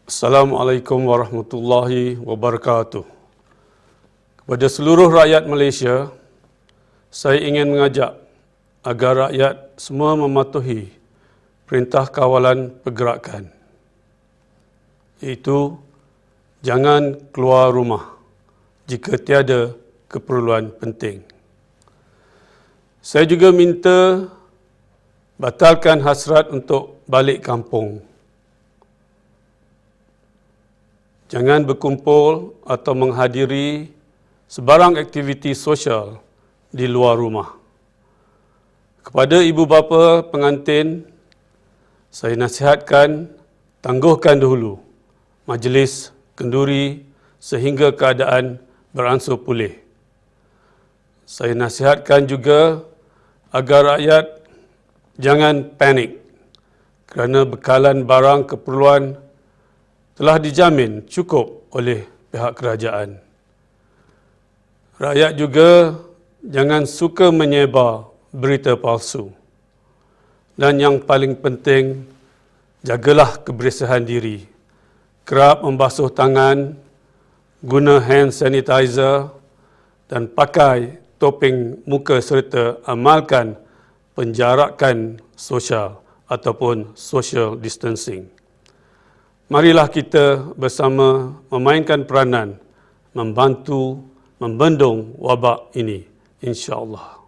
Assalamualaikum warahmatullahi wabarakatuh. Kepada seluruh rakyat Malaysia, saya ingin mengajak agar rakyat semua mematuhi perintah kawalan pergerakan, iaitu jangan keluar rumah jika tiada keperluan penting. Saya juga minta batalkan hasrat untuk balik kampung. Jangan berkumpul atau menghadiri sebarang aktiviti sosial di luar rumah. Kepada ibu bapa pengantin, saya nasihatkan tangguhkan dahulu majlis kenduri sehingga keadaan beransur pulih. Saya nasihatkan juga agar rakyat jangan panik kerana bekalan barang keperluan telah dijamin cukup oleh pihak kerajaan. Rakyat juga jangan suka menyebar berita palsu. Dan yang paling penting, jagalah kebersihan diri. Kerap membasuh tangan, guna hand sanitizer dan pakai topeng muka serta amalkan penjarakan sosial ataupun social distancing. Marilah kita bersama memainkan peranan membantu membendung wabak ini, insya-Allah.